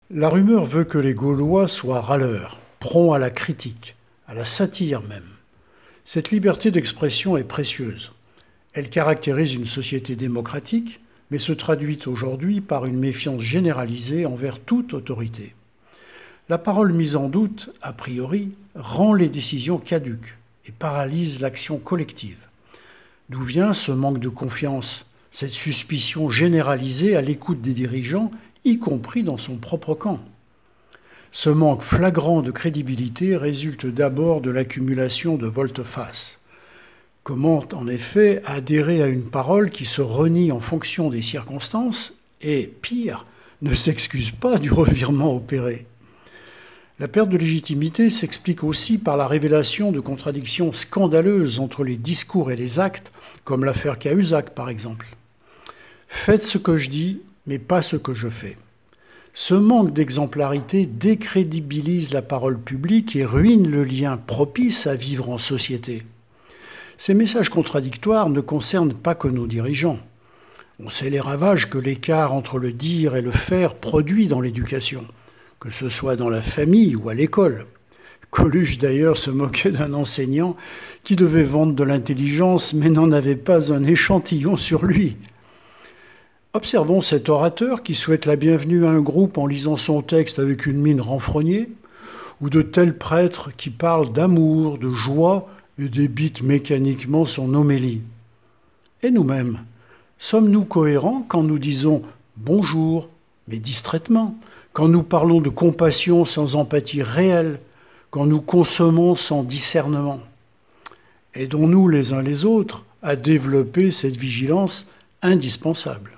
La rumeur veut que les Gaulois soient râleurs, prompts à la critique, à la satire même. Cette liberté d'expression est précieuse. Elle caractérise une société démocratique, mais se traduit aujourd'hui par une méfiance généralisée envers toute autorité. La parole mise en doute, a priori, rend les décisions caduques et paralyse l'action collective. D'où vient ce manque de confiance, cette suspicion généralisée à l'écoute des dirigeants, y compris dans son propre camp? Ce manque flagrant de crédibilité résulte d'abord de l'accumulation de volte-face. Comment, en effet, adhérer à une parole qui se renie en fonction des circonstances et, pire, ne s'excuse pas du revirement opéré? La perte de légitimité s'explique aussi par la révélation de contradictions scandaleuses entre les discours et les actes, comme l'affaire Cahuzac par exemple. Faites ce que je dis, mais pas ce que je fais. Ce manque d'exemplarité décrédibilise la parole publique et ruine le lien propice à vivre en société. Ces messages contradictoires ne concernent pas que nos dirigeants. On sait les ravages que l'écart entre le dire et le faire produit dans l'éducation, que ce soit dans la famille ou à l'école. Coluche d'ailleurs se moquait d'un enseignant qui devait vendre de l'intelligence mais n'en avait pas un échantillon sur lui. Observons cet orateur qui souhaite la bienvenue à un groupe en lisant son texte avec une mine renfrognée, ou de tels prêtres qui parlent d'amour, de joie et débitent mécaniquement son homélie. Et nous-mêmes, sommes-nous cohérents quand nous disons bonjour, mais distraitement, quand nous parlons de compassion sans empathie réelle, quand nous consommons sans discernement? Aidons-nous les uns les autres à développer cette vigilance indispensable.